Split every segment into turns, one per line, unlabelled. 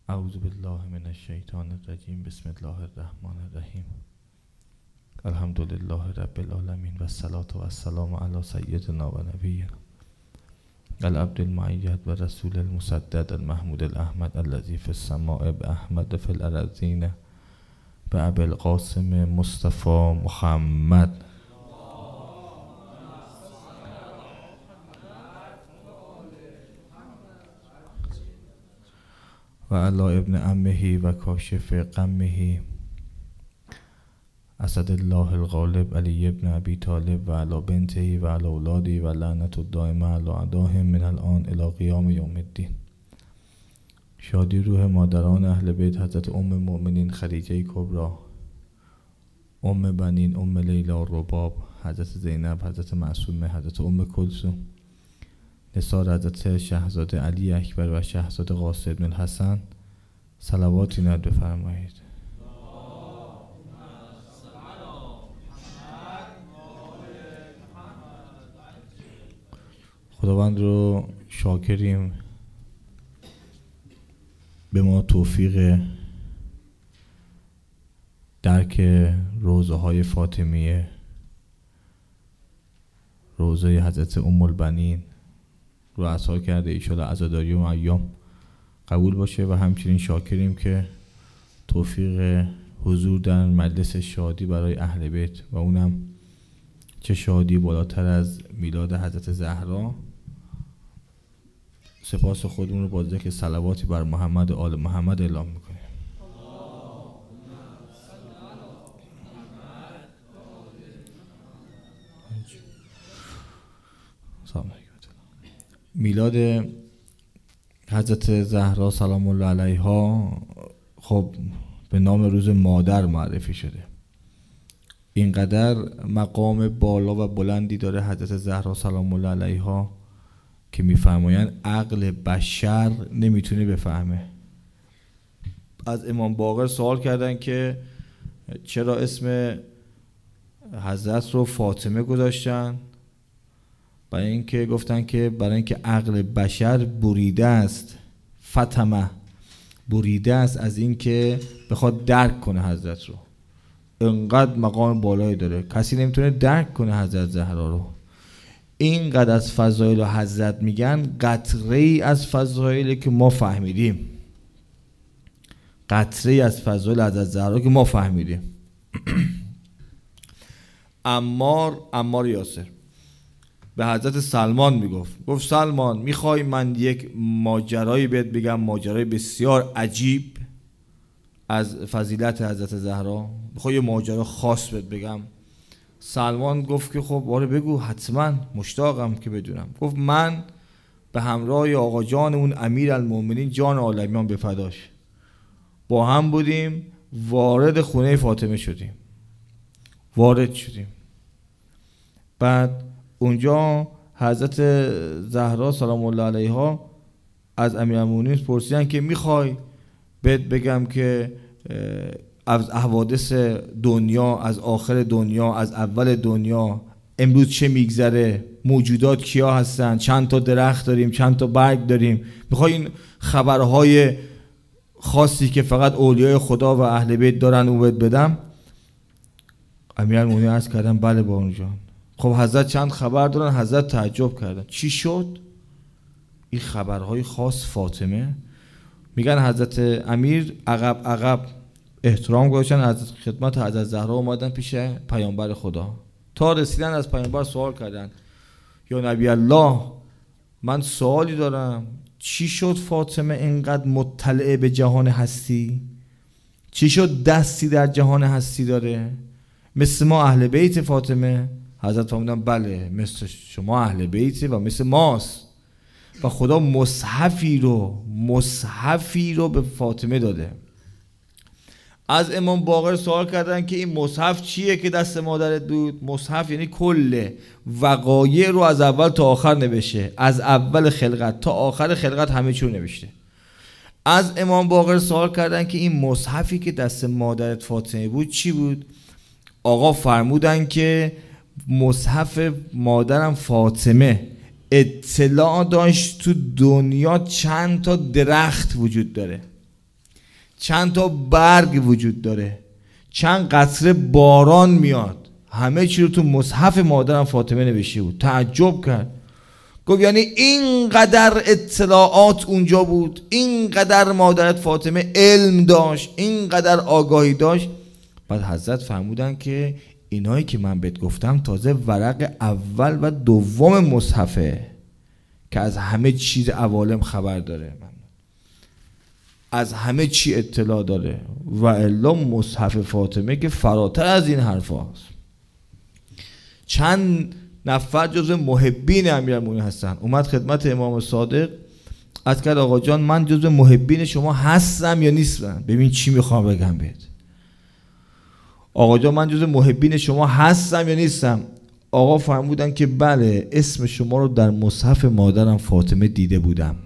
اعوذ بالله من الشیطان الرجیم. بسم الله الرحمن الرحیم. الحمد لله رب العالمین و الصلاة و السلام علی سیدنا و نبینا العبد المؤید و رسول المسدد المحمود الاحمد الذی فی السماء باحمد فی الارضین بابی القاسم مصطفى محمد و علی ابن عمه و کاشف غمه اسد الله الغالب علی ابن ابی طالب و علی بنته و علی اولاده و لعنت الدائمه علی اعدائهم من الان الی قیام یوم الدین. شادی روح مادران اهل بیت حضرت ام المؤمنین خدیجه کبری، ام بنین، ام لیلا رباب، حضرت زینب، حضرت معصومه، حضرت ام کلثوم، نثار حضرت شهزاده علی اکبر و شهزاده قاسم بن الحسن صلواتی نازل بفرمایید. خداوند رو شاکریم به ما توفیق درک روضه های فاطمیه، روضه حضرت ام البنین رو عطا کرده. ایشالا عزاداری و ایام قبول باشه و همچنین شاکریم که توفیق حضور در مجلس شادی برای اهل بیت و اونم چه شادی بالاتر از میلاد حضرت زهرا. سپاس خودمون رو با ذکر صلواتی بر محمد و آل محمد اعلام میکنیم. میلاد حضرت زهرا سلام الله علیها خب به نام روز مادر معرفی شده. اینقدر مقام بالا و بلندی داره حضرت زهرا سلام الله علیها که میفرمایند عقل بشر نمیتونه بفهمه. از امام باقر سوال کردن که چرا اسم حضرت رو فاطمه گذاشتن؟ برای اینکه گفتن که برای اینکه عقل بشر بریده است، فاطمه بریده است از اینکه بخواد درک کنه حضرت رو. اینقدر مقام بالایی داره، کسی نمیتونه درک کنه حضرت زهرا رو. اینقدر از فضایل حضرت میگن قطره ای از فضایلی که ما فهمیدیم، قطره ای از فضایل حضرت زهرا که ما فهمیدیم. عمار یاسر به حضرت سلمان گفت سلمان میخوای من یک ماجرایی بهت بگم، ماجرای بسیار عجیب از فضیلت حضرت زهرا، میخوای یه ماجرا خاص بهت بگم؟ سلمان گفت که خب آره بگو، حتما مشتاقم که بدونم. گفت من به همراه آقا جان اون امیر المؤمنین جان عالمیان به فداش با هم بودیم، وارد خونه فاطمه شدیم. بعد اونجا حضرت زهرا سلام الله علیها از امیرالمومنین پرسیدن که میخوای بهت بگم که از حوادث دنیا، از آخر دنیا، از اول دنیا امروز چه میگذره، موجودات کیا هستن، چند تا درخت داریم، چند تا برگ داریم، میخوای این خبرهای خاصی که فقط اولیای خدا و اهل بیت دارن اون بهت بدم؟ امیرالمومنین عرض کردن بله بانو جان. خب حضرت چند خبر دارن؟ حضرت تعجب کردن. چی شد؟ این خبرهای خاص فاطمه. میگن حضرت امیر عقب احترام گذاشتن، از خدمت حضرت زهرا اومدن پیش پیامبر خدا. تا رسیدن از پیامبر سوال کردن یا نبی الله من سوالی دارم، چی شد فاطمه اینقدر مطلع به جهان هستی؟ چی شد دستی در جهان هستی داره مثل ما اهل بیت فاطمه؟ حضرت فرمودن بله مثل شما اهل بیت و مثل ماست و خدا مصحفی رو به فاطمه داده. از امام باقر سوال کردن که این مصحف چیه که دست مادرت بود؟ مصحف یعنی کل وقایع رو از اول تا آخر نوشته، از اول خلقت تا آخر خلقت همه چیو نوشته. از امام باقر سوال کردن که این مصحفی که دست مادرت فاطمه بود چی بود؟ آقا فرمودن که مصحف مادرم فاطمه اطلاع داشت تو دنیا چند تا درخت وجود داره. چند تا برگ وجود داره، چند قطره باران میاد، همه چی رو تو مصحف مادرم فاطمه نوشته بود. تعجب کرد، گفت یعنی اینقدر اطلاعات اونجا بود، اینقدر مادرت فاطمه علم داشت، اینقدر آگاهی داشت؟ بعد حضرت فرمودن که اینایی که من بهت گفتم تازه ورق اول و دوم مصحفه که از همه چیز عوالم خبر داره، از همه چی اطلاع داره، و الا مصحف فاطمه که فراتر از این حرف هاست. چند نفر جزو محبین امیرالمومنین هستن، اومد خدمت امام صادق از کرد آقا جان من جزو محبین شما هستم یا نیستم؟ ببین چی میخوام بگم بهت. آقا جان من جزو محبین شما هستم یا نیستم؟ آقا فرمودن که بله، اسم شما رو در مصحف مادرم فاطمه دیده بودم.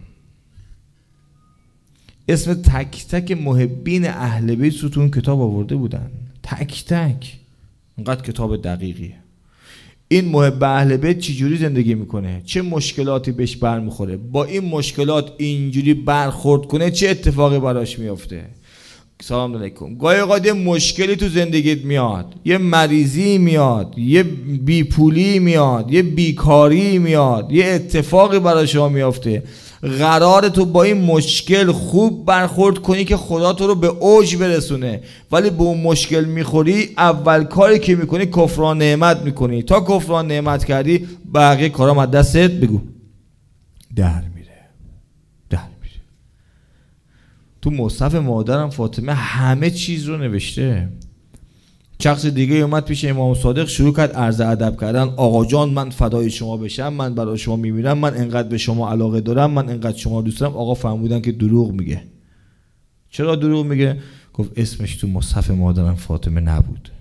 اسم تک تک محبین اهل بیت رو تو اون کتاب آورده بودن، تک تک. اینقدر کتاب دقیقیه. این محب اهل بیت چجوری زندگی میکنه، چه مشکلاتی بهش برمیخوره، با این مشکلات اینجوری برخورد کنه چه اتفاقی براش میفته. سلام علیکم. گاهی اوقات یه مشکلی تو زندگیت میاد، یه مریضی میاد، یه بیپولی میاد، یه بیکاری میاد، یه اتفاقی برای شما میفته. قراره تو با این مشکل خوب برخورد کنی که خدا تو رو به اوج برسونه، ولی به اون مشکل میخوری اول کاری که میکنی کفران نعمت میکنی. تا کفران نعمت کردی بقیه کارام از دستت بگو در میره. تو مصحف مادرم فاطمه همه چیز رو نوشته. شخص دیگه اومد پیش امام صادق شروع کرد عرض ادب کردن، آقا جان من فدای شما بشم، من برای شما میمیرم، من انقدر به شما علاقه دارم، من انقدر شما دوست دارم. آقا فرمودن که دروغ میگه. چرا دروغ میگه؟ گفت اسمش تو مصحف مادرم فاطمه نبود،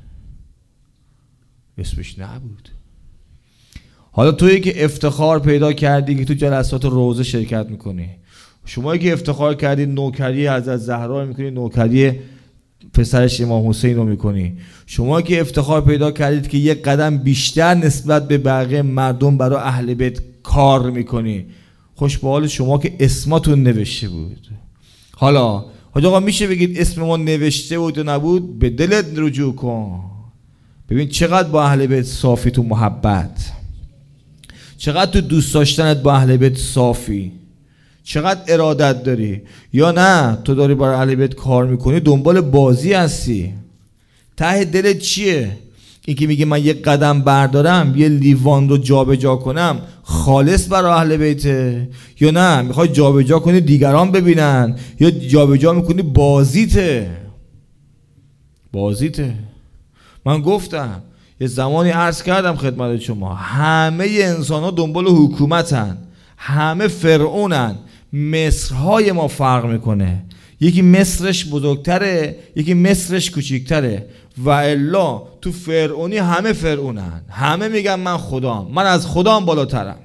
اسمش نبود. حالا تویی که افتخار پیدا کردی که تو جلسات روزه شرکت میکنی، شمایی که افتخار کردی نوکری حضرت زهرا رو میکنی، نوکری پسرش امام حسین رو میکنی، شما که افتخار پیدا کردید که یک قدم بیشتر نسبت به بقیه مردم برای اهل بیت کار میکنی، خوش به حال شما که اسماتون نوشته بود. حالا حاج آقا میشه بگید اسم ما نوشته بود و نبود؟ به دلت رجوع کن، ببین چقدر با اهل بیت صافی تو محبت، چقدر تو دوست داشتنت با اهل بیت صافی، چقدر ارادت داری. یا نه تو داری برای اهل بیت کار میکنی دنبال بازی هستی؟ ته دلت چیه؟ این که میگه من یک قدم بردارم یه لیوان رو جابجا کنم خالص برای اهل بیته، یا نه میخوای جابجا کنی دیگران ببینن، یا جابجا میکنی بازیته؟ من گفتم یه زمانی عرض کردم خدمت شما، همه انسان ها دنبال حکومتن، همه فرعونن. مصرهای ما فرق میکنه، یکی مصرش بزرگتره، یکی مصرش کوچیکتره، و الا تو فرعونی همه فرعونن، همه میگن من خدام، من از خدام بالاترم.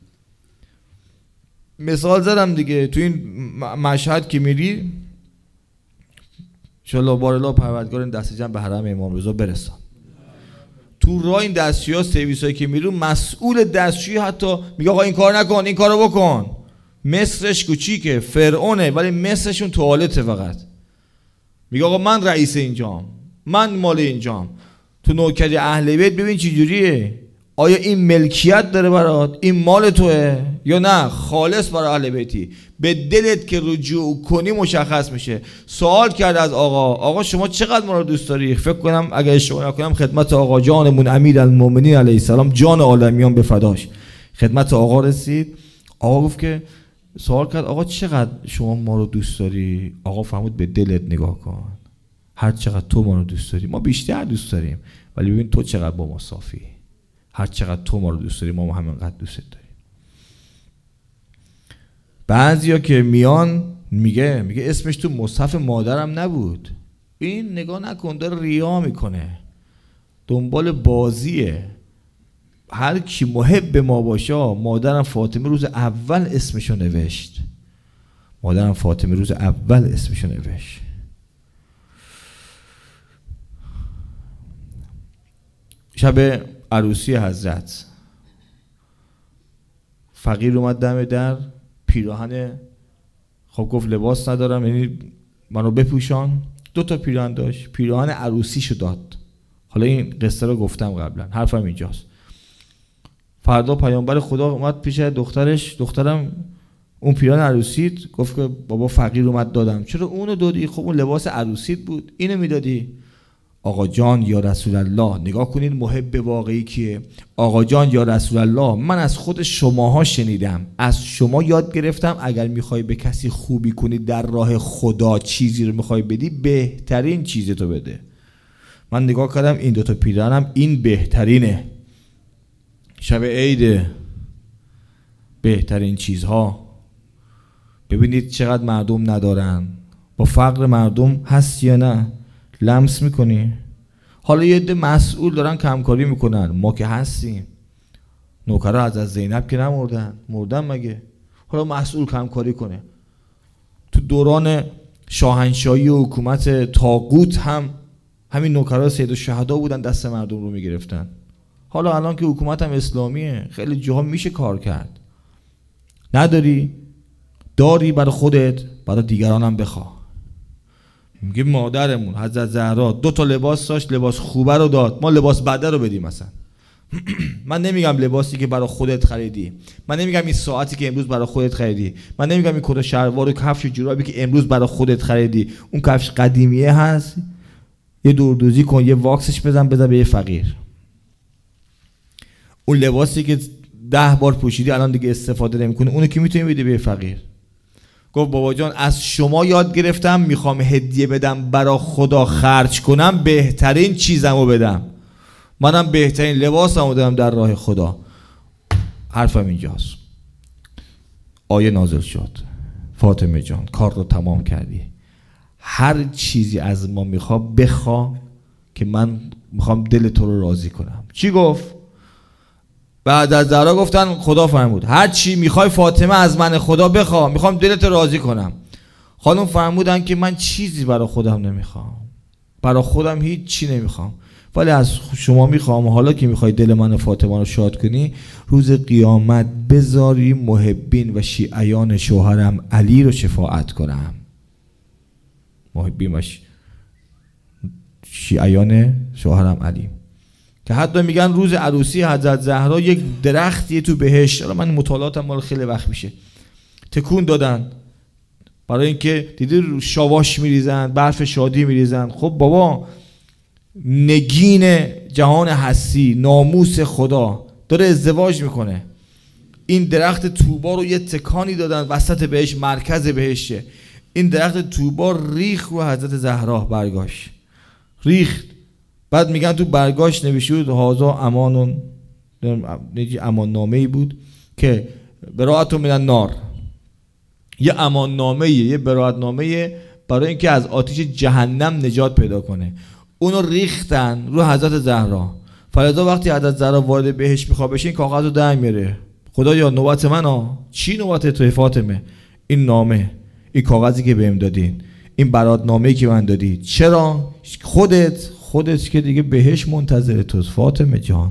مثال زدم دیگه، تو این مشهد که میری انشالله بارالله پروردگار این دست جمع به حرم امام رضا برسان. تو راه این دستشویی ها سرویس هایی که میرون، مسئول دستشویی حتی میگه آقا این کار نکن، این کارو بکن. مصرش کوچیکه، فرعونه، ولی مصرشون توالته فقط. میگه آقا من رئیس اینجام، من مال اینجام. تو نوکری اهل بیت ببین چی جوریه، آیا این ملکیت داره برات، این مال توه یا نه خالص برای اهل بیتی؟ به دلت که رجوع کنی مشخص میشه. سوال کرد از آقا شما چقدر ما رو دوست داری؟ فکر کنم اگر اشتباه نکنم خدمت آقا جانمون امیرالمومنین علیه السلام جان عالمیان به فداش خدمت آقا رسید. آقا گفت که سوال کرد آقا چقدر شما ما رو دوست داری؟ آقا فرمود به دلت نگاه کن، هر چقدر تو ما رو دوست داری ما بیشتر دوست داریم، ولی ببین تو چقدر با ما صافی. هر چقدر تو ما رو دوست داری ما همینقدر دوست داریم. بعضیا که میان میگه اسمش تو مصحف مادرم نبود. این نگاه نکن داره ریا میکنه، دنبال بازیه. هر کی محب ما باشه، مادرم فاطمه روز اول اسمشو نوشت، مادرم فاطمه روز اول اسمشو نوشت. شب عروسی حضرت فقیر اومد دم در، پیراهن، خب گفت لباس ندارم، یعنی منو بپوشان. 2 تا پیراهن داشت، پیراهن عروسیشو داد. حالا این قصه رو گفتم قبلا، حرفم اینجاست. فردا پیامبر خدا اومد پیش دخترش، دخترم اون پیراهن عروسیت، گفت که بابا فقیر اومد دادم. چرا اونو دادی؟ خب اون لباس عروسیت بود، اینو میدادی. آقا جان یا رسول الله، نگاه کنید محب واقعی کیه. آقا جان یا رسول الله، من از خود شماها شنیدم، از شما یاد گرفتم اگر میخوای به کسی خوبی کنی در راه خدا، چیزی رو میخوای بدی، بهترین چیزتو بده. من نگاه کردم این 2 تا پیراهنم این بهترینه، شب عید بهترین چیزها. ببینید چقدر مردم ندارن. با فقر مردم هست یا نه؟ لمس میکنی؟ حالا یه عده مسئول دارن کمکاری میکنن، ما که هستیم. نوکرها از زینب که مردن مگه؟ حالا مسئول کمکاری کنه. تو دوران شاهنشاهی و حکومت طاغوت هم همین نوکرها سید الشهدا بودن، دست مردم رو میگرفتن. حالا الان که حکومت هم اسلامیه، خیلی جاها میشه کار کرد. نداری؟ داری برای خودت، برای دیگران هم بخواه. میگه مادرمون حضرت زهرا 2 تا لباس داشت، لباس خوبه رو داد، ما لباس بده رو بدیم مثلا. من نمیگم لباسی که برای خودت خریدی، من نمیگم این ساعتی که امروز برای خودت خریدی، من نمیگم این کت و شلوار و کفش و جورابی که امروز برای خودت خریدی، اون کفش قدیمیه هست، یه دوردوزی کن، یه واکسش بزن به یه فقیر. اون لباسی که 10 بار پوشیدی الان دیگه استفاده نمیکنه، اونو که میتونی بدی به یه فقیر. گفت بابا جان از شما یاد گرفتم، میخوام هدیه بدم برای خدا خرج کنم، بهترین چیزمو بدم. منم بهترین لباسمو دادم در راه خدا. حرفم اینجاست. آیه نازل شد. فاطمه جان کار رو تمام کردی، هر چیزی از ما بخوا که من میخوام دل تو رو راضی کنم. چی گفت؟ بعد از زهرا گفتن خدا فرمود هر چی میخوای فاطمه از من خدا بخوا، میخوام دلت راضی کنم. خانم فرمودن که من چیزی برای خودم نمیخوام، برای خودم هیچ چی نمیخوام، ولی از شما میخوام حالا که میخوای دل من فاطمه رو شاد کنی، روز قیامت بذاری محبین و شیعیان شوهرم علی رو شفاعت کنم. محبین و شیعیان شوهرم علی، که حتی میگن روز عروسی حضرت زهرا یک درختیه تو بهشت. حالا من مطالعاتم مال خیلی وقت میشه، تکون دادن برای اینکه دیدی شاواش میریزن، برف شادی میریزن. خب بابا نگین جهان هستی، ناموس خدا داره ازدواج میکنه. این درخت طوبا رو یه تکانی دادن وسط بهشت، مرکز بهشته. این درخت طوبا ریخ رو حضرت زهرا برگاش ریخت. بعد میگن تو برگاش نوشته بود هازا امانون، امان نامه‌ای بود که براءتون من النار، یه امان نامه‌ایه، یه براءت نامه‌ایه برای اینکه از آتش جهنم نجات پیدا کنه. اونو ریختن رو حضرت زهرا. فردا وقتی حضرت زهرا وارد بهشت میخواد بشه، این کاغذ رو در میاره. خدایا نوبت من ها. چی نوبت توی فاطمه؟ این نامه، این کاغذی که بهم دادین، این برات نامه‌ای که من دادی. چرا؟ خودت که دیگه بهش منتظر توست فاطمه جان.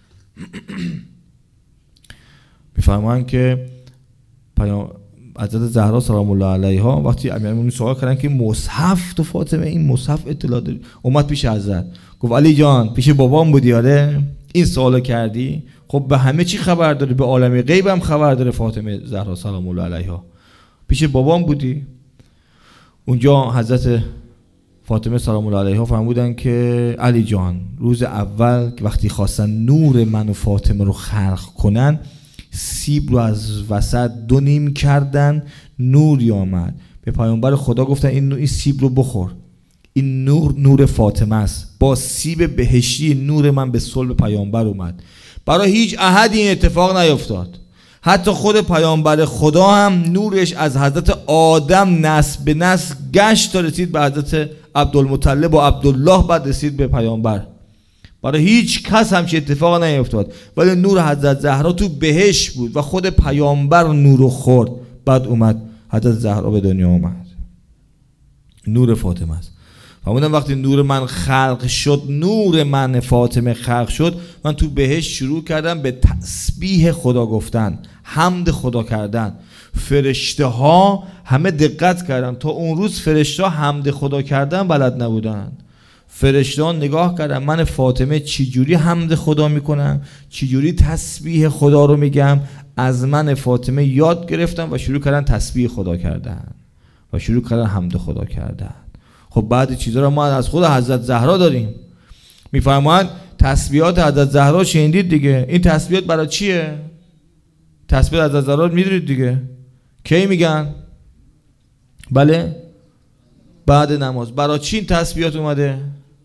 میفرمان که حضرت زهرا سلام الله علیها وقتی امیرالمومنین سوال کردن که مصحف تو فاطمه، این مصحف اطلاع داری؟ اومد پیش حضرت گفت علی جان پیش بابام بودی آره؟ این سوالو کردی؟ خب به همه چی خبر داره، به عالم غیب هم خبر داره فاطمه زهرا سلام الله علیها. پیش بابام بودی؟ اونجا حضرت فاطمه سلام الله علیها فرمودن که علی جان روز اول وقتی خواستن نور من و فاطمه رو خلق کنن، سیب رو از وسط 2 نیم کردن، نوری آمد. به پیامبر خدا گفتن این سیب رو بخور، این نور فاطمه است. با سیب بهشتی نور من به صلب پیامبر اومد. برای هیچ احدی این اتفاق نیفتاد. حتی خود پیامبر خدا هم نورش از حضرت آدم نسل به نسل گشت تا رسید به حضرت عبدالمطلب و عبدالله، بعد رسید به پیامبر. برای هیچ کس همچین اتفاق نیفتاد، ولی نور حضرت زهرا تو بهشت بود و خود پیامبر نور رو خورد. بعد اومد حضرت زهرا به دنیا اومد. نور فاطمه است. فرمودن وقتی نور من خلق شد، نور من فاطمه خلق شد، من تو بهشت شروع کردم به تسبیح خدا گفتن، حمد خدا کردن. فرشته ها همه دقت کردن. تا اون روز فرشته ها حمد خدا کردن بلد نبودن. فرشته ها نگاه کردن من فاطمه چجوری حمد خدا میکنم، چجوری تسبیح خدا رو میگم، از من فاطمه یاد گرفتن و شروع کردن تسبیح خدا کردن و شروع کردن حمد خدا کردن. خب بعد چیزا رو ما از خود حضرت زهرا داریم. میفرمایند تسبیحات حضرت زهرا شنیدید دیگه. این تسبیحات برای چیه؟ تسبیحات حضرت زهرا میدونید دیگه. کی میگن؟ بله بعد نماز. برای چی این تسبیحات اومده؟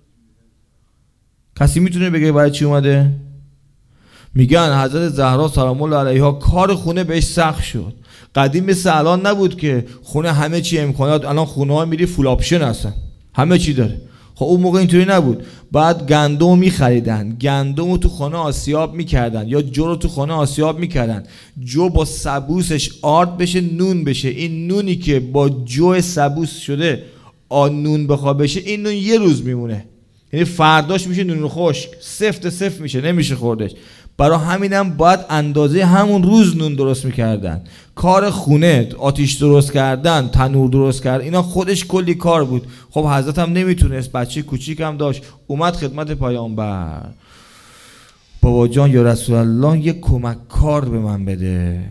کسی میتونه بگه برای چی اومده؟ میگن حضرت زهرا سلام الله علیها کار خونه بهش سخت شد. قدیم مثل الان نبود که خونه همه چی امکانات، الان خونه ها میری فول آپشن هستن، همه چی داره. خب اون موقع اینطوری نبود. بعد گندم میخریدن، گندم رو تو خانه آسیاب میکردن یا جو رو تو خانه آسیاب میکردن، جو با سبوسش آرد بشه نون بشه. این نونی که با جو سبوس شده نون بخواه بشه، این نون یه روز میمونه، یعنی فرداش میشه نون خشک، سفت میشه، نمیشه خوردش. برای همینم باید اندازه همون روز نون درست میکردن. کار خونه، آتیش درست کردن، تنور درست کردن، اینا خودش کلی کار بود. خب حضرت هم نمیتونست، بچه کوچیک هم داشت، اومد خدمت پیامبر. بابا جان یا رسول الله یک کمک کار به من بده،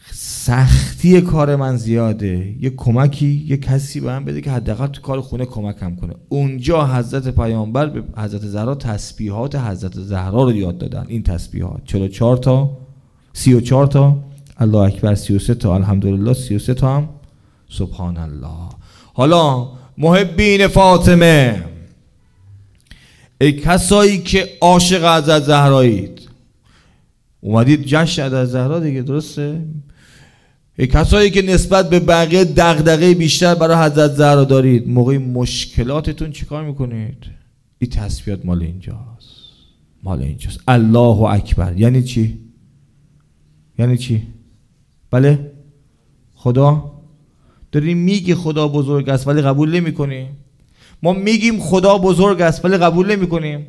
سختی کار من زیاده، یک کمکی، یک کسی به من بده که حداقل تو کار خونه کمکم کنه. اونجا حضرت پیامبر به حضرت زهرا تسبیحات حضرت زهرا رو یاد دادن. این تسبیحات 44 تا 34 تا الله اکبر، 33 تا الحمدلله، 33 تا هم سبحان الله. حالا محبین فاطمه، ای کسایی که عاشق حضرت زهرایید، اومدید جشن حضرت زهرا دیگه، درسته؟ ای کسایی که نسبت به بقیه دغدغه بیشتر برای حضرت زهرا دارید، موقع مشکلاتتون چیکار میکنید؟ این تسبیحات مال اینجاست، مال اینجاست. الله اکبر یعنی چی؟ یعنی چی؟ بله خدا داری میگی خدا بزرگ است ولی قبول نمی کنی. ما میگیم خدا بزرگ است ولی قبول نمی کنیم.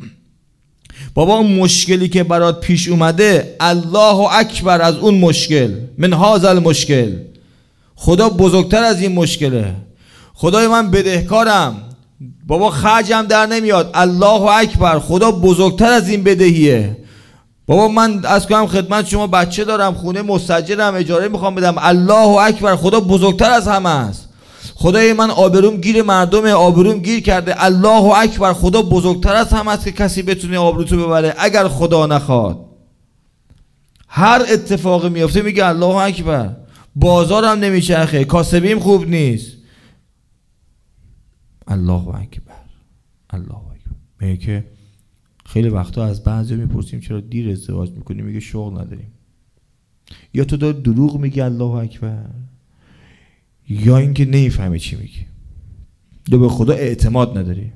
بابا اون مشکلی که برات پیش اومده، الله اکبر از اون مشکل، من هذا المشکل، خدا بزرگتر از این مشکله. خدای من بدهکارم بابا، خرجم در نمیاد، الله اکبر، خدا بزرگتر از این بدهیه. بابا من از کنم خدمت شما بچه دارم، خونه مستاجرم، اجاره میخوام بدم، الله اکبر، خدا بزرگتر از همه است. خدای من آبروم گیر مردم، آبروم گیر کرده، الله اکبر، خدا بزرگتر از همه است که کسی بتونه آبروتو ببره اگر خدا نخواد. هر اتفاقی میفته میگه الله اکبر. بازارم نمیچرخه، کاسبیم خوب نیست، الله اکبر، الله اکبر. میگه که خیلی وقتا از بعضی میپرسیم چرا دیر ازدواج میکنی، میگه شغل نداریم. یا تو داری دروغ میگی الله اکبر، یا اینکه نمیفهمی چی میگی، یا به خدا اعتماد نداری.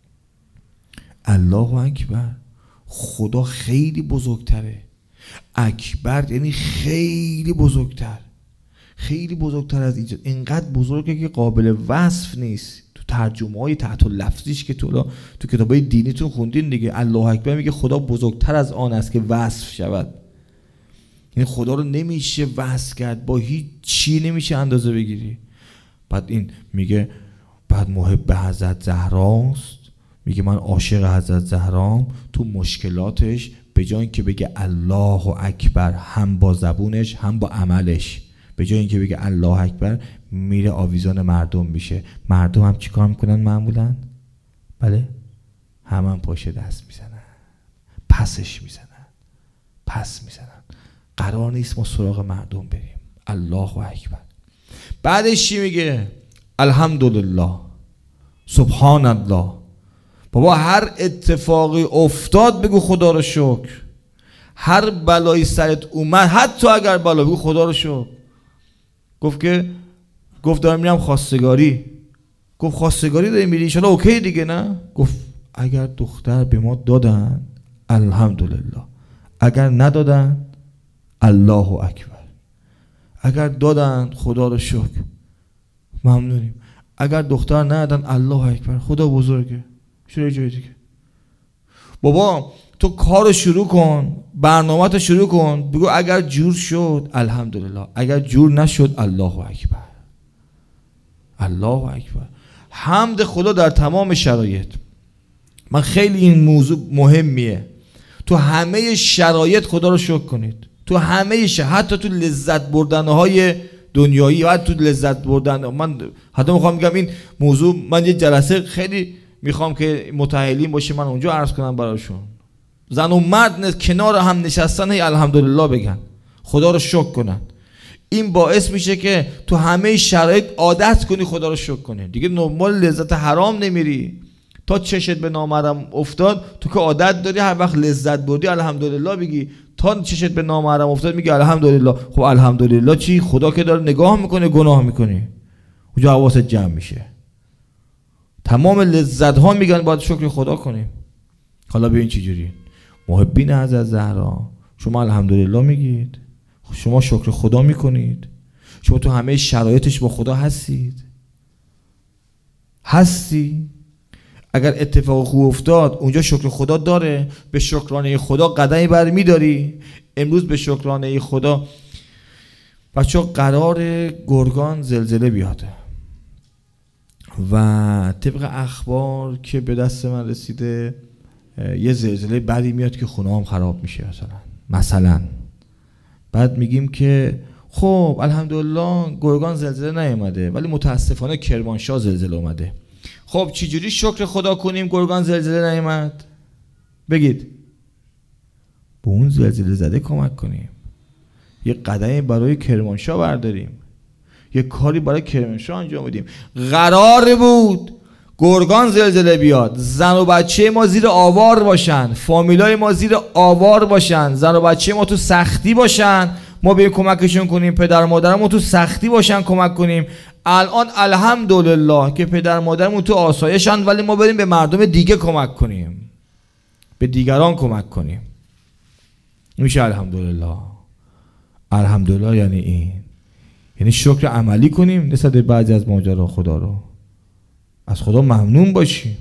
الله اکبر، خدا خیلی بزرگتره. اکبر یعنی خیلی بزرگتر، خیلی بزرگتر از اینجا. اینقدر بزرگه که قابل وصف نیست. تو ترجمه های تحت لفظیش که تو کتابای دینیتون خوندین دیگه، الله اکبر میگه خدا بزرگتر از آن است که وصف شود. این خدا رو نمیشه وصف کرد، با هیچ چی نمیشه اندازه بگیری. بعد این میگه بعد محب حضرت زهراست، میگه من عاشق حضرت زهرام. تو مشکلاتش به جای اینکه بگه الله اکبر هم با زبونش هم با عملش، به جای اینکه بگه الله اکبر میره آویزان مردم میشه. مردم هم چیکار میکنن معمولا؟ بله هم پاشه دست میزنن، پسش میزنن، پس میزنن. قرار نیست ما سراغ مردم بریم. الله اکبر. بعدش چی میگه؟ الحمدلله، سبحان الله. بابا هر اتفاقی افتاد بگو خدا رو شکر. هر بلایی سرت اومد، حتی اگر بلا، بگو خدا رو شکر. گفت دارم میرم خواستگاری. گفت خواستگاری داری میری؟ انشالله اوکی دیگه نه؟ گفت اگر دختر به ما دادن الحمدلله، اگر ندادن الله اکبر. اگر دادن خدا رو شکر، ممنونیم. اگر دختر ندادن الله اکبر، خدا بزرگه، چرا جای دیگه. بابا تو کارو شروع کن، برنامه‌تو شروع کن، بگو اگر جور شد الحمدلله، اگر جور نشد الله اکبر. الله اکبر. حمد خدا در تمام شرایط. من خیلی این موضوع مهمیه. تو همه شرایط خدا رو شکر کنید. تو همه حتی تو لذت بردن‌های دنیایی و تو لذت بردن. من حتی میخوام بگم این موضوع، من یه جلسه خیلی میخوام که متأهلین باشه من اونجا عرض کنم براشون. زن و مرد کنار هم نشستن هی الحمدلله بگن، خدا رو شکر کنن. این باعث میشه که تو همه شرایط عادت کنی خدا رو شکر کنی. دیگه نرمال لذت حرام نمیری. تا چشت به نامحرم افتاد تو که عادت داری هر وقت لذت بردی الحمدلله بگی. تا چشت به نامحرم افتاد میگی الحمدلله. خب الحمدلله چی؟ خدا که داره نگاه میکنه گناه میکنی، اونجا حواست جمع میشه. تمام لذت ها میگن باید شکر خدا کنیم. حالا ببین چه جوری محبین حضرت زهرا، شما الحمدلله میگید، شما شکر خدا میکنید، شما تو همه شرایطش با خدا هستی. اگر اتفاق خوب افتاد اونجا شکر خدا داره، به شکرانه خدا قدمی برمی داری. امروز به شکرانه خدا بچه قرار گرگان زلزله بیاد و طبق اخبار که به دست من رسیده یه زلزله بدی میاد که خونه هم خراب میشه مثلا. بعد میگیم که خب الحمدلله گرگان زلزله نیومده ولی متاسفانه کرمانشاه زلزله اومده. خب چجوری شکر خدا کنیم گرگان زلزله نیامد؟ بگید. به اون زلزله زده کمک کنیم، یه قدمی برای کرمانشاه برداریم، یه کاری برای کرمانشاه انجام بدیم. قرار بود گرگان زلزله بیاد، زن و بچه ما زیر آوار باشن، فامیلای ما زیر آوار باشن، زن و بچه ما تو سختی باشن، ما به کمکشون کنیم، پدر مادرمون تو سختی باشن کمک کنیم. الان الحمدلله که پدر مادرمون تو آسایشن ولی ما بریم به مردم دیگه کمک کنیم، به دیگران کمک کنیم. میشه الحمدلله. الحمدلله یعنی این، یعنی شکر عملی کنیم نسبت به بعضی از ماجرا خدا رو، از خدا ممنون باشیم.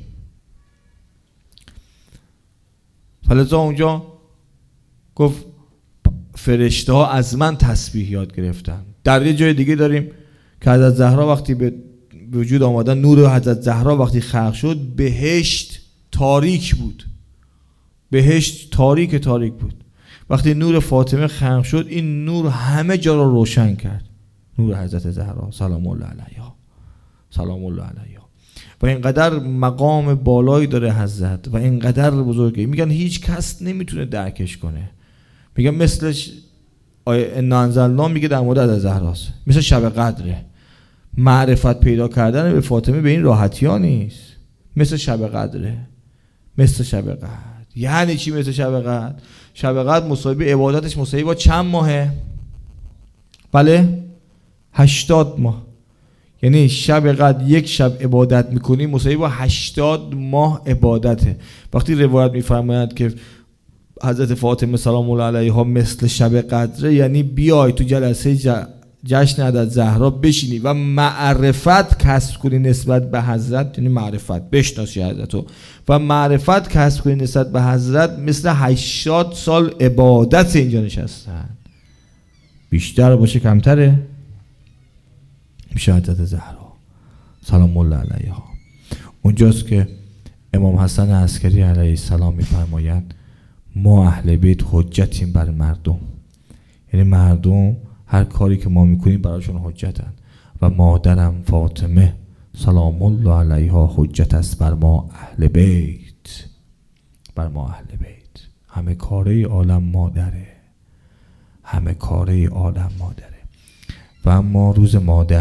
فلذا اونجا گفت فرشته ها از من تسبیح یاد گرفتن. در یه جای دیگه داریم که حضرت زهرا وقتی به وجود آمدن، نور حضرت زهرا وقتی خلق شد بهشت تاریک بود، بهشت تاریک بود. وقتی نور فاطمه خلق شد این نور همه جا رو روشن کرد، نور حضرت زهرا سلام الله علیها، سلام الله علیها. و اینقدر مقام بالایی داره حضرت و اینقدر بزرگه، میگن هیچ کس نمیتونه درکش کنه. میگن مثلش ان انزلنا میگه در مورد حضرت زهراست، مثل شب قدره. معرفت پیدا کردن به فاطمه به این راحتی ها نیست، مثل شب قدره، مثل شب قدر. یعنی چی مثل شب قدر؟ شب قدر مصاحبه عبادتش مصاحبه با چند ماهه؟ بله 80 ماه. یعنی شب قدر یک شب عبادت میکنی مصاحبه با 80 ماه عبادته. وقتی روایت میفرمایند که حضرت فاطمه سلام الله علیها مثل شب قدره، یعنی بیای تو جلسه جشن حضرت زهرا بشینی و معرفت کسب کنی نسبت به حضرت، یعنی معرفت بشناسی حضرتو و معرفت کسب کنی نسبت به حضرت، مثل 80 سال عبادت اینجا نشستن. بیشتر باشه کمتره؟ میشه حضرت زهرا سلام الله علیها. اونجاست که امام حسن عسکری علیه السلام میفرمایند ما اهل بیت حجتیم بر مردم، یعنی مردم هر کاری که ما میکنیم براشون حجتن و مادرم فاطمه سلام الله علیها حجت است بر ما اهل بیت، بر ما اهل بیت. همه کاره عالم مادره، همه کاره عالم مادره. و اما روز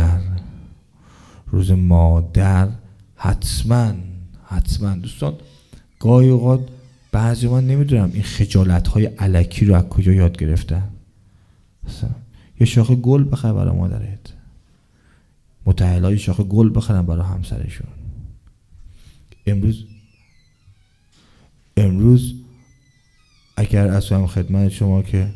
مادر حتما دوستان، گاهی اوقات بعضی من نمیدونم این خجالت های الکی رو از کجا یاد گرفتن. مثلا یه شاخه گل بخر برای مادرت، متأهلای شاخه گل بخرن برای همسرشون. امروز اگر اصلا خدمت شما که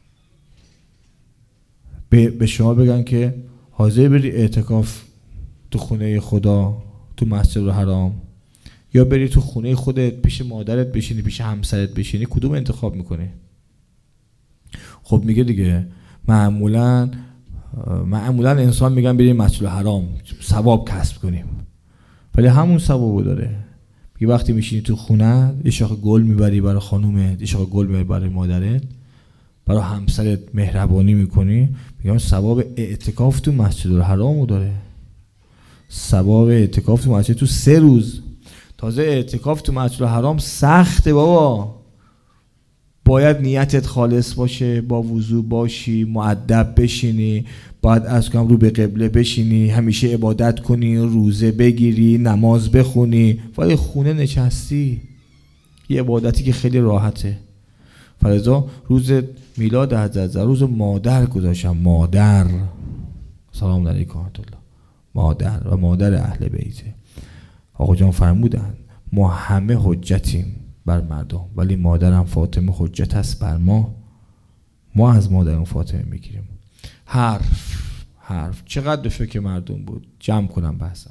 به شما بگن که حاضر بری اعتکاف تو خونه خدا تو مسجد الحرام یا بری تو خونه خودت پیش مادرت بشینی، پیش همسرت بشینی، کدوم انتخاب میکنی؟ خب میگه دیگه معمولا انسان میگن بریم مسجد الحرام ثواب کسب کنیم، ولی همون ثوابو داره. میگه وقتی میشینی تو خونه یه شاخه گل میبری برای خانومت، یه شاخه گل میبری برای مادرت، برای همسرت مهربانی میکنی، میگم ثواب اعتکاف تو مسجد الحرامو داره. ثواب اعتکاف تو مسجد تو 3 روز. تازه اعتکاف تو مسجد الحرام سخته بابا، باید نیتت خالص باشه، با وضو باشی، مؤدب بشینی، باید از کم رو به قبله بشینی، همیشه عبادت کنی، روزه بگیری، نماز بخونی. ولی خونه نشستی، یه عبادتی که خیلی راحته. فرضا روز میلاد حضرت روز مادر گذاشتم، مادر سلام علیکم الله، مادر و مادر اهل بیته. آقا جان فرمودن ما همه حجتیم بر مردم، ولی مادرم فاطمه حجت است بر ما. ما از مادرم فاطمه میگیریم. حرف چقدر به فکر مردم بود. جمع کنم بحثم.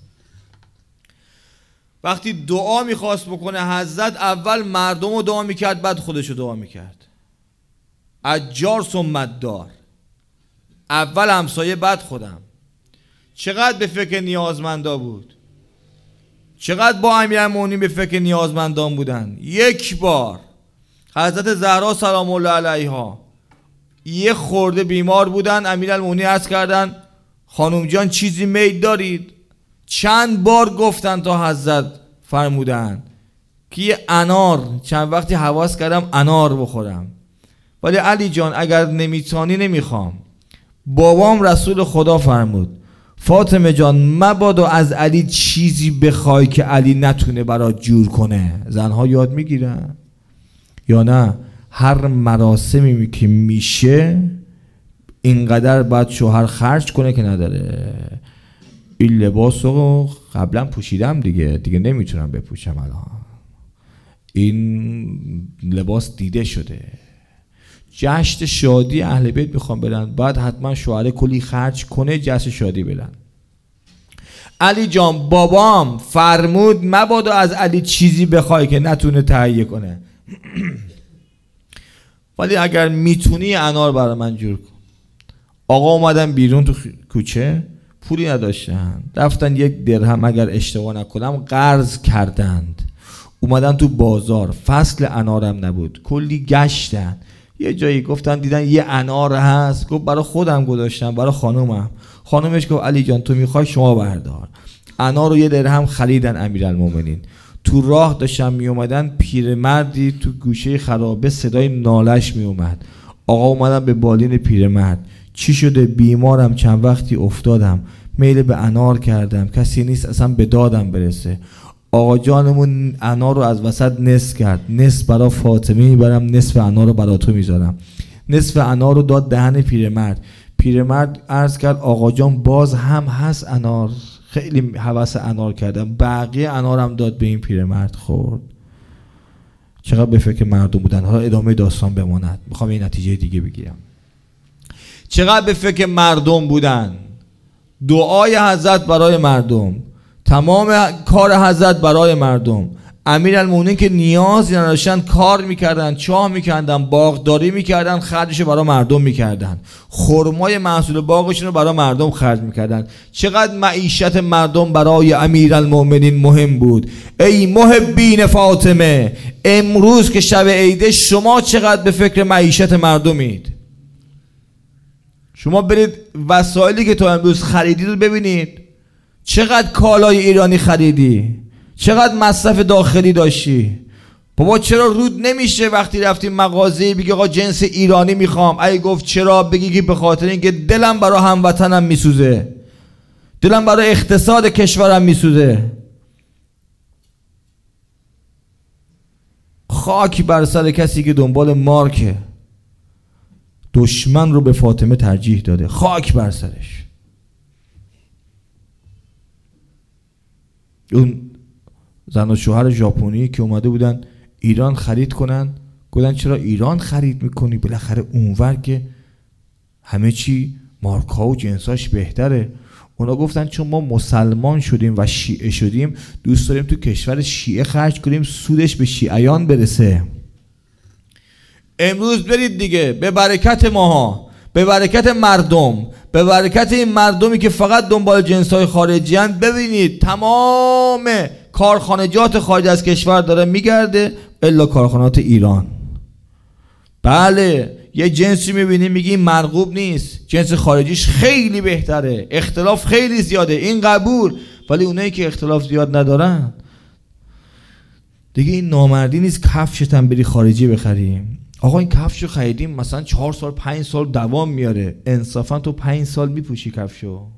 وقتی دعا میخواست بکنه حضرت اول مردم رو دعا میکرد، بعد خودش رو دعا میکرد. اجار ثم دار، اول همسایه بعد خودم. چقدر به فکر نیازمندا بود، چقدر با امیرالمومنین به فکر نیازمندان بودن. یک بار حضرت زهرا سلام الله علیها یه خورده بیمار بودن، امیرالمومنین عرض کردن خانم جان چیزی میل دارید؟ چند بار گفتن تا حضرت فرمودن که یه انار، چند وقتی حواس کردم انار بخورم، ولی علی جان اگر نمیتانی نمیخوام. بابام رسول خدا فرمود فاطمه جان مبادا از علی چیزی بخوای که علی نتونه برات جور کنه. زنها یاد میگیرن یا نه؟ هر مراسمی که میشه اینقدر باید شوهر خرج کنه که نداره. این لباس رو قبلا پوشیدم دیگه نمیتونم بپوشم الان. این لباس دیده شده. جشن شادی اهل بیت میخوام برن، بعد حتما شوهر کلی خرج کنه جشن شادی برن. علی جان بابام فرمود مبادا از علی چیزی بخوای که نتونه تهیه کنه. ولی اگر میتونی انار برای من جور کن. آقا اومدن بیرون تو کوچه، پولی نداشتن، رفتن 1 درهم اگر اشتباه نکنم قرض کردند، اومدن تو بازار، فصل انارم نبود، کلی گشتن، یه جایی گفتن دیدن یه انار هست، گفت برای خودم گذاشتم، برای خانومم. خانومش گفت علی جان تو میخوای شما بردار. انار رو 1 درهم خریدن امیرالمومنین. تو راه داشتن می اومدن، پیرمردی تو گوشه خرابه صدای نالش می اومد. آقا اومدن به بالین پیرمرد، چی شده؟ بیمارم، چند وقتی افتادم، میل به انار کردم، کسی نیست اصلا به دادم برسه. آقا جانمون انار رو از وسط نصف کرد، نصف برای فاطمه میبرم، نصف انار رو برای تو میذارم. نصف انار رو داد دهن پیرمرد. پیرمرد عرض کرد آقا جان باز هم هست انار، خیلی هوس انار کردم. بقیه انارم داد به این پیرمرد خورد. چقدر به فکر مردم بودن. حالا ادامه داستان بماند، میخوام این نتیجه دیگه بگیرم. چقدر به فکر مردم بودن. دعای حضرت برای مردم، تمام کار حضرت برای مردم. امیرالمومنین که نیازی نداشتن کار میکردن، چاه میکردن، باغداری میکردن، خرجش برای مردم میکردن، خرمای محصول باغشون رو برای مردم خرج میکردن. چقدر معیشت مردم برای امیرالمومنین مهم بود. ای محبین فاطمه، امروز که شب عیده شما چقدر به فکر معیشت مردمید. شما برید وسایلی که تو امروز خریدید رو ببینید، چقدر کالای ایرانی خریدی، چقدر مصرف داخلی داشتی. بابا چرا رود نمیشه وقتی رفتیم مغازه بگی آقا جنس ایرانی میخوام؟ ای گفت چرا؟ بگی که به خاطر اینکه دلم برای هموطنم میسوزه، دلم برای اقتصاد کشورم میسوزه. خاک بر سر کسی که دنبال مارکه، دشمن رو به فاطمه ترجیح داده، خاک بر سرش. اون زن و شوهر ژاپنی که اومده بودن ایران خرید کنن، گفتن چرا ایران خرید میکنی؟ بالاخره اونور که همه چی مارکا و جنساش بهتره. اونا گفتن چون ما مسلمان شدیم و شیعه شدیم دوست داریم تو کشور شیعه خرج کنیم سودش به شیعیان برسه. امروز برید دیگه به برکت ماها، به برکت مردم، به برکت این مردمی که فقط دنبال جنس‌های خارجی هستند، ببینید تمام کارخانجات خارج از کشور داره میگرده الا کارخانات ایران. بله یه جنسی میبینیم میگیم مرغوب نیست، جنس خارجیش خیلی بهتره، اختلاف خیلی زیاده، این قبول، ولی اونایی که اختلاف زیاد ندارن دیگه این نامردی نیست کفشت هم بری خارجی بخریم. آقا این کفشو خریدیم مثلا 4 سال 5 سال دوام میاره، انصافا تو 5 سال میپوشی کفشو؟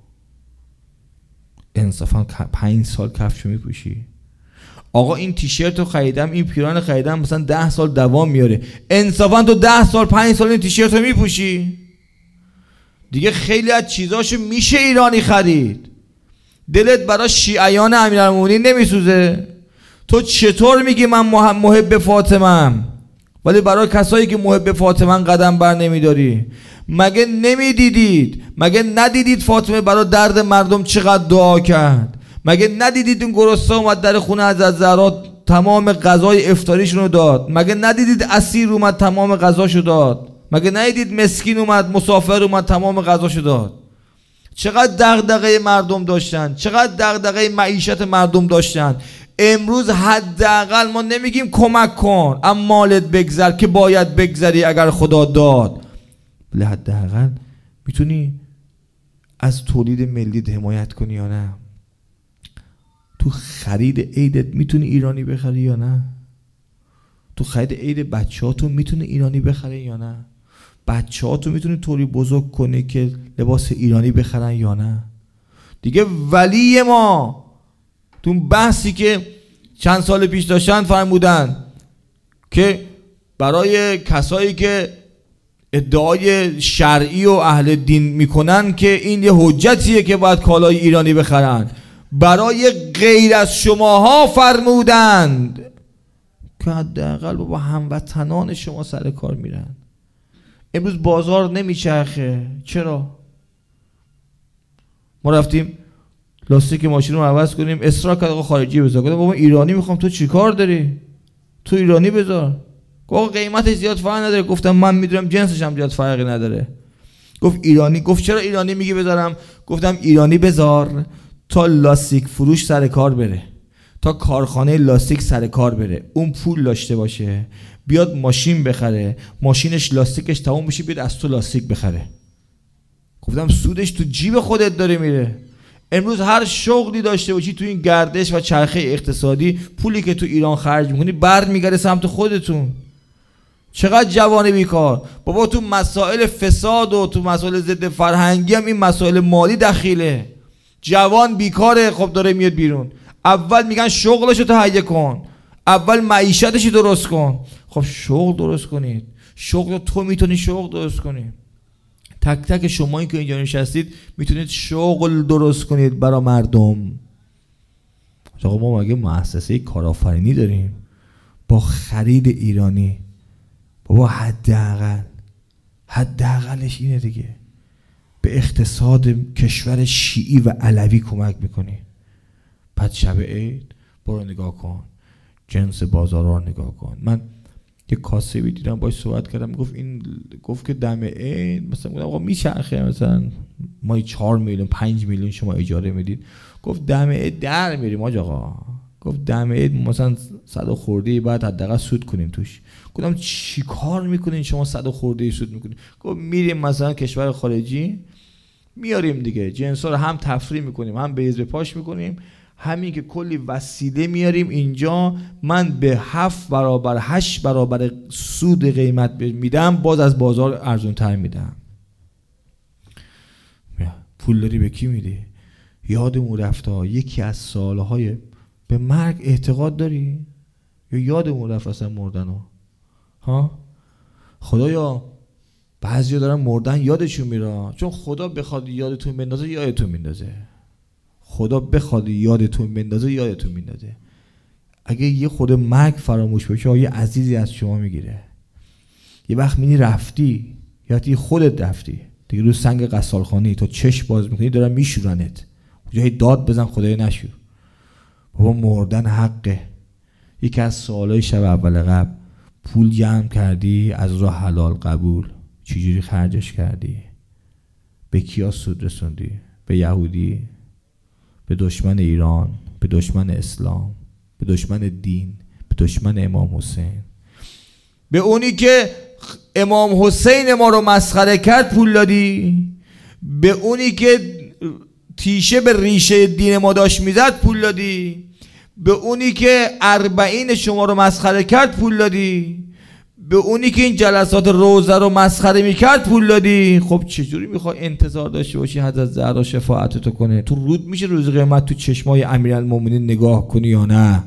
انصافا 5 سال کفشو میپوشی؟ آقا این تیشرت رو خریدم، این پیران خریدم مثلا 10 سال دوام میاره، انصافا تو 10 سال 5 سال این تیشرت رو میپوشی؟ دیگه خیلی از چیزاشو میشه ایرانی خرید. دلت برای شیعیان امیرالمومنین نمیسوزه؟ تو چطور میگی من محب فاطمه‌ام ولی برای کسایی که محب فاطمه قدم بر نمیداری؟ مگه نمیدیدید؟ مگه ندیدید فاطمه برای درد مردم چقدر دعا کرد؟ مگه ندیدید اون گرسنه اومد در خونه حضرت زهرا تمام غذای افطاریشون رو داد؟ مگه ندیدید اسیر اومد تمام غذاشو داد؟ مگه ندیدید مسکین اومد مسافر اومد تمام غذاشو داد؟ چقدر دغدغه مردم داشتن، چقدر دغدغه معیشت مردم داشتن. امروز حداقل ما نمیگیم کمک کن اما مالت بگذر که باید بگذری اگر خدا داد، ولی حداقل میتونی از تولید ملی حمایت کنی یا نه؟ تو خرید عیدت میتونی ایرانی بخری یا نه؟ تو خرید عید بچه‌هاتون میتونی ایرانی بخری یا نه؟ بچه‌هاتون میتونی طوری بزرگ کنی که لباس ایرانی بخرن یا نه؟ دیگه ولی ما تو بحثی که چند سال پیش داشتن فرمودن که برای کسایی که ادعای شرعی و اهل دین میکنن که این یه حجتیه که باید کالای ایرانی بخرن، برای غیر از شماها فرمودند که حداقل با هموطنان شما سر کار میرن. امروز بازار نمیچرخه. چرا؟ ما رفتیم لاستیک ماشین رو عوض کنیم، اصرار کرد آقا خارجی بذار. گفتم بابا ایرانی میخوام. تو چیکار داری؟ تو ایرانی بذار. گفت قیمتش زیاد فرق نداره. گفتم من میدونم جنسش هم زیاد فرقی نداره. گفت ایرانی. گفت چرا ایرانی میگی بذارم؟ گفتم ایرانی بذار تا لاستیک فروش سر کار بره، تا کارخانه لاستیک سر کار بره، اون پول داشته باشه، بیاد ماشین بخره، ماشینش لاستیکش تموم بشه، بیاد از تو لاستیک بخره. گفتم سودش تو جیب خودت داره میره. امروز هر شغلی داشته باشی تو این گردش و چرخه اقتصادی، پولی که تو ایران خرج میکنی برمیگرده سمت خودتون. چقدر جوان بیکار. بابا تو مسائل فساد و تو مسائل ضد فرهنگی هم این مسائل مالی دخیله. جوان بیکاره، خب داره میاد بیرون. اول میگن شغلشو تهیه کن، اول معیشتشو درست کن. خب شغل درست کنید. شغل تو میتونی شغل درست کنی. تک تک شمایی که اینجا نشستید میتونید شغل درست کنید برای مردم. آقا ما مگه مؤسسه کارآفرینی داریم با خرید ایرانی؟ بابا حداقلش اینه دیگه. به اقتصاد کشور شیعی و علوی کمک میکنی. بعد شب عید برو نگاه کن، جنس بازارها رو نگاه کن. من یه کاسبی دیدم باهاش صحبت کردم، گفت که دم عید مثلا گفتم آقا میچرخه مثلا ما 4 میلیون 5 میلیون شما اجاره میدید. گفت دم عید در میریم آقا. گفت دم عید مثلا 100 خورده بعد حداقل سود کنیم توش. گفتم چی کار میکنین شما 100 خورده سود میکنین؟ گفت میریم مثلا کشور خارجی میاریم دیگه، جنسا رو هم تفریح میکنیم هم به حزب پاش میکنیم، همین که کلی وسیله میاریم اینجا، من به 7 برابر 8 برابر سود قیمت میدم، باز از بازار ارزون تر میدم. پول داری به کی میدی؟ یادمون رفته یکی از سالهای به مرگ اعتقاد داری؟ یا یادمون رفت اصلا مردنو؟ ها؟ خدایا بعضیا دارن مردن یادشون میره، چون خدا بخواد یادتون بندازه یادتون میندازه. خدا بخواد یادتون بندازه یادتون میندازه. اگه یه خود مرگ فراموش بشه یه عزیزی از شما میگیره. یه وقت میبینی رفتی یا خودت رفتی دیگه، رو سنگ غسالخانه تو چشم باز میکنی دارن میشورنت. جایی داد بزن خدای نشو. بابا مردن حقه. یکی از سوالای شب اول قبل، پول جمع کردی از راه حلال قبول، چجوری خرجش کردی؟ به کیا سود رسوندی؟ به یهودی؟ به دشمن ایران؟ به دشمن اسلام؟ به دشمن دین؟ به دشمن امام حسین؟ به اونی که امام حسین ما رو مسخره کرد پول دادی؟ به اونی که تیشه به ریشه دین ما داشت میزد پول دادی؟ به اونی که 40 شما رو مسخره کرد پول دادی؟ به اونی که این جلسات روزه رو مسخره میکرد پول دادی؟ خب چجوری میخوای انتظار داشته باشی حضرت زهرا شفاعت تو کنه؟ تو رود میشه روز قیامت تو چشمای امیرالمومنین نگاه کنی یا نه؟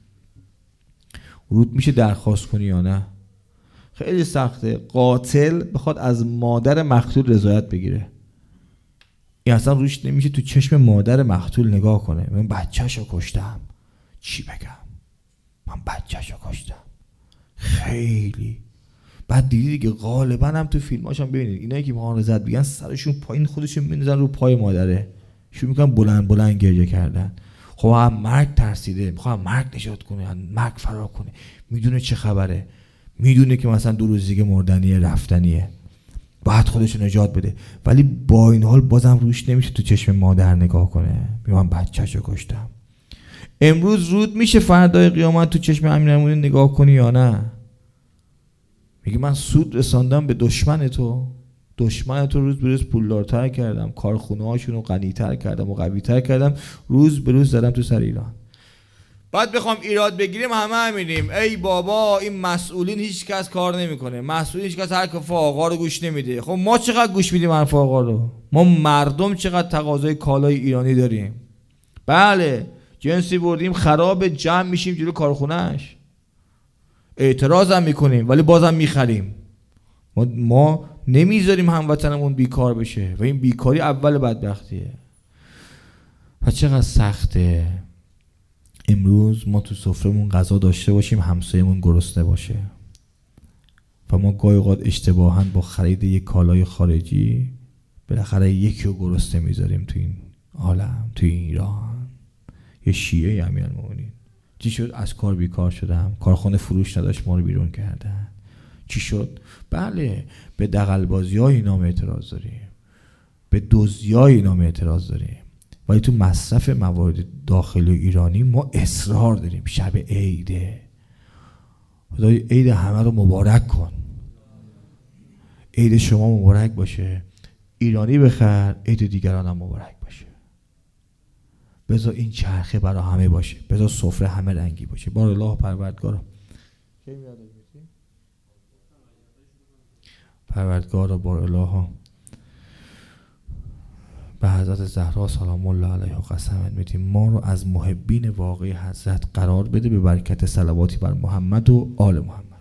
رود میشه درخواست کنی یا نه؟ خیلی سخته. قاتل بخواد از مادر مقتول رضایت بگیره، این اصلا روش نمیشه تو چشم مادر مقتول نگاه کنه. من بچه‌شو کشتم، چی بگم؟ من بچه‌شو کشتم. خیلی بعد دیدی دیگه غالبا هم تو فیلماشم ببینید اینایی که معارضت بگن سرشون پایین خودشون میندازن رو پای مادره، شروع میکنن بلند بلند گریه کردن. خب هم مرگ ترسیده، میخواد مرگ نجات کنه، مرگ فرار کنه، میدونه چه خبره، میدونه که مثلا 2 روز دیگه مردنیه، رفتنیه، باید خودشو نجات بده، ولی با این حال بازم روش نمیشه تو چشم مادر نگاه کنه. میگم بچه‌شو کشتم. امروز رود میشه فردای قیامت تو چشم امیرالمومنین نگاه کنی یا نه؟ میگه من سود رساندم به دشمن تو، دشمن تو روز به روز پولدارتر کردم، کارخونه هاشون رو غنی‌تر کردم و قوی‌تر کردم، روز به روز زدم تو سر ایران. بعد بخوام ایراد بگیریم همه همینیم، ای بابا این مسئولین هیچ کس کار نمیکنه، مسئولین هیچ کس حرف آقا رو گوش نمیده. خب ما چقدر گوش میدیم حرف آقا رو؟ ما مردم چقدر تقاضای کالای ایرانی داریم؟ بله جنسی بردیم خراب، جمع میشیم جلو کارخونهش، اعتراض هم میکنیم ولی بازم میخریم. ما نمیذاریم هموطنمون بیکار بشه و این بیکاری اول بدبختیه. و چقدر سخته امروز ما تو سفرمون غذا داشته باشیم همسایمون گرسنه باشه و ما گاهی اوقات اشتباهاً با خرید یک کالای خارجی بالاخره یکی رو گرسنه میذاریم تو این عالم، تو این ایران. یه شیعه امیرالمومنین چی شد؟ از کار بیکار شدم، کارخانه فروش نداشت، ما رو بیرون کردن. چی شد؟ بله به دغل‌بازی‌های نام اعتراض داریم، به دزدی‌های نام اعتراض داریم، ولی تو مصرف موارد داخلی ایرانی ما اصرار داریم. شب عیده، خدای عید همه رو مبارک کن، عید شما مبارک باشه، ایرانی بخر، عید دیگران هم مبارک باشه. بذار این چرخه برای همه باشه، بذار سفره همه رنگی باشه. بار الله پروردگارا بار الله به حضرت زهرا سلام الله علیها قسم میدیم ما رو از محبین واقعی حضرت قرار بده، به برکت صلواتی بر محمد و آل محمد.